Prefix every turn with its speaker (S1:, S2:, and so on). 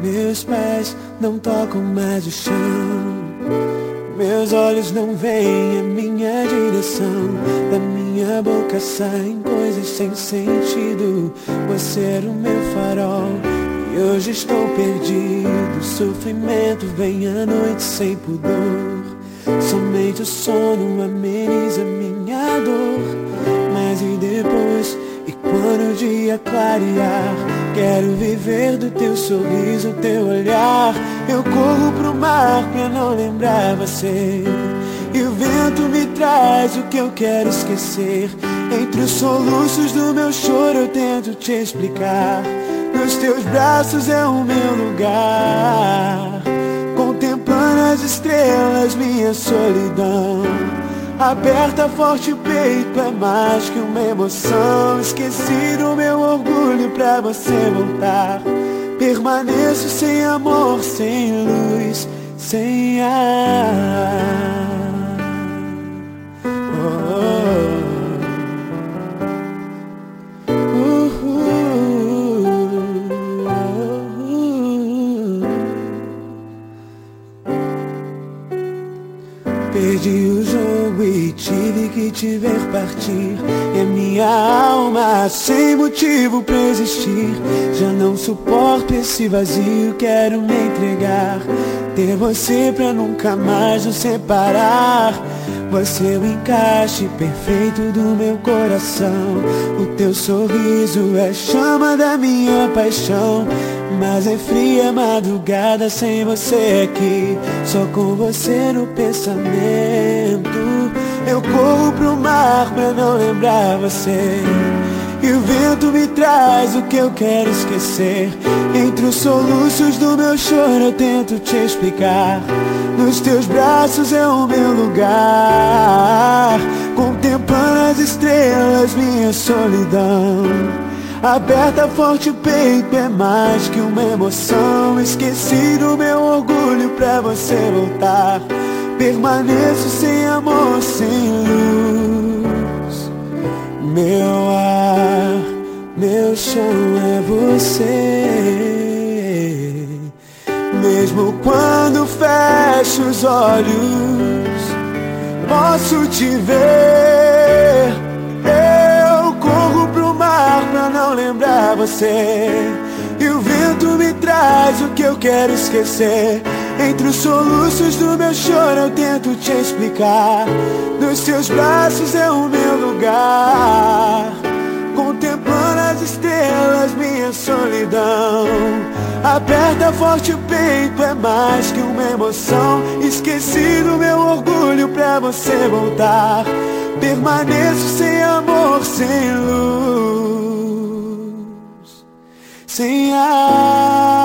S1: Meus pés não tocam mais o chão, meus olhos não veem a minha direção. Da minha boca saem coisas sem sentido. Você era o meu farol e hoje estou perdido. Sofrimento vem à noite sem pudor. Somente o sono ameniza minha dor. Mas e depois? E quando o dia clarear? Quero viver do teu sorriso, teu olhar. Eu corro pro mar pra não lembrar você. E o vento me traz o que eu quero esquecer. Entre os soluços do meu choro eu tento te explicar. Nos teus braços é o meu lugar, contemplando as estrelas, minha solidão. Aperta forte o peito, é mais que uma emoção. Esqueci do meu orgulho pra você voltar. Permaneço sem amor, sem luz, sem ar. Perdi o jogo e tive que te ver partir. E a minha alma sem motivo pra existir. Já não suporto esse vazio, quero me entregar. Ter você pra nunca mais nos separar. Você é o encaixe perfeito do meu coração. O teu sorriso é a chama da minha paixão. Mas é fria a madrugada sem você aqui. Só com você no pensamento. Eu corro pro mar pra não lembrar você. E o vento me traz o que eu quero esquecer. Entre os soluços do meu choro eu tento te explicar. Nos teus braços é o meu lugar, contemplando as estrelas, minha solidão. Aperta forte o peito, é mais que uma emoção. Esqueci do meu orgulho pra você voltar. Permaneço sem amor, sem luz. Meu ar, meu chão é você. Mesmo quando fecho os olhos, posso te ver. Eu corro pro mar pra não lembrar você. E o vento me traz o que eu quero esquecer. Entre os soluços do meu choro eu tento te explicar. Nos teus braços é o meu lugar, contemplando as estrelas, minha solidão. Aperta forte o peito, é mais que uma emoção. Esqueci do meu orgulho pra você voltar. Permaneço sem amor, sem luz, sem ar.